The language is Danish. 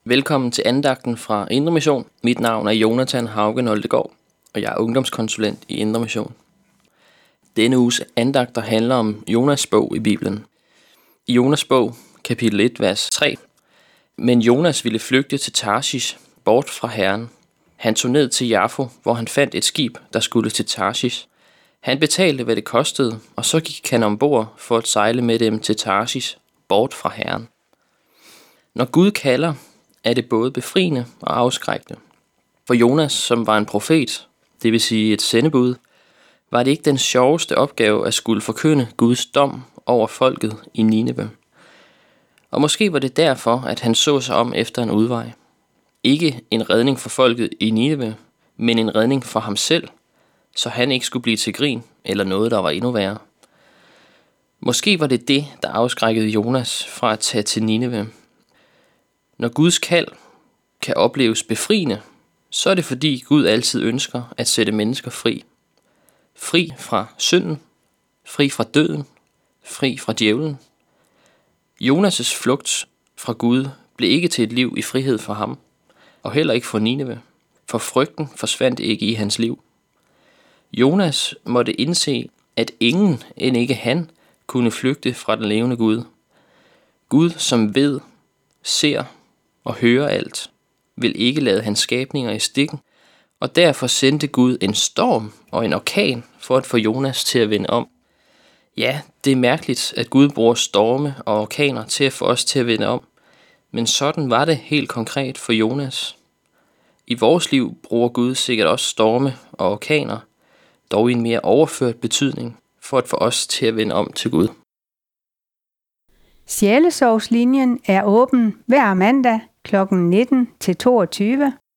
Velkommen til andagten fra Indre Mission. Mit navn er Jonathan Hauge Noldegaard, og jeg er ungdomskonsulent i Indre Mission. Denne uges andagter handler om Jonas bog i Bibelen. I Jonas bog, kapitel 1, vers 3. Men Jonas ville flygte til Tarshish, bort fra Herren. Han tog ned til Jaffo, hvor han fandt et skib, der skulle til Tarshish. Han betalte, hvad det kostede, og så gik han ombord for at sejle med dem til Tarshish, bort fra Herren. Når Gud kalder, er det både befriende og afskrækkende. For Jonas, som var en profet, det vil sige et sendebud, var det ikke den sjoveste opgave at skulle forkynde Guds dom over folket i Nineve. Og måske var det derfor, at han så sig om efter en udvej. Ikke en redning for folket i Nineve, men en redning for ham selv, så han ikke skulle blive til grin eller noget, der var endnu værre. Måske var det det, der afskrækkede Jonas fra at tage til Nineve. Når Guds kald kan opleves befriende, så er det fordi Gud altid ønsker at sætte mennesker fri. Fri fra synden, fri fra døden, fri fra djævlen. Jonas' flugt fra Gud blev ikke til et liv i frihed for ham, og heller ikke for Nineve, for frygten forsvandt ikke i hans liv. Jonas måtte indse, at ingen end ikke han kunne flygte fra den levende Gud. Gud, som ved, ser og hører alt, vil ikke lade hans skabninger i stikken, og derfor sendte Gud en storm og en orkan for at få Jonas til at vende om. Ja, det er mærkeligt, at Gud bruger storme og orkaner til at få os til at vende om, men sådan var det helt konkret for Jonas. I vores liv bruger Gud sikkert også storme og orkaner, dog i en mere overført betydning, for at få os til at vende om til Gud. Sjælesorgslinjen er åben hver mandag kl. 19 til 22